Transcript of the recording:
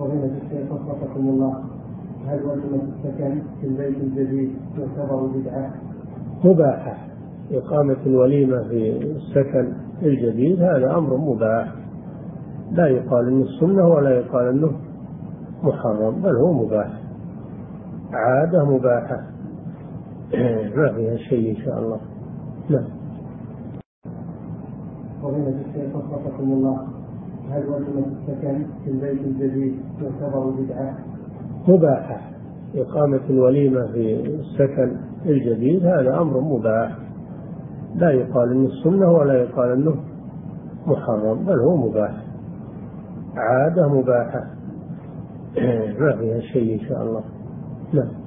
فضيلة الشيخ وفقكم الله، هل وليمة السكن في البيت الجديد تعتبر بدعة؟ مباحة. إقامة الوليمة في السكن الجديد هذا أمر مباح، لا يقال إنه السنة ولا يقال إنه محرم، بل هو مباح، عادة مباحة ما فيها شيء إن شاء الله. نعم. فضيلة الشيخ وفقكم الله، هل وليمة السكن في البيت الجديد تعتبر بدعة؟ مباحة. إقامة الوليمة في السكن الجديد هذا أمر مباح، لا يقال إنه السنة ولا يقال إنه محرم، بل هو مباح، عادة مباحة ما فيها شيء إن شاء الله. نعم.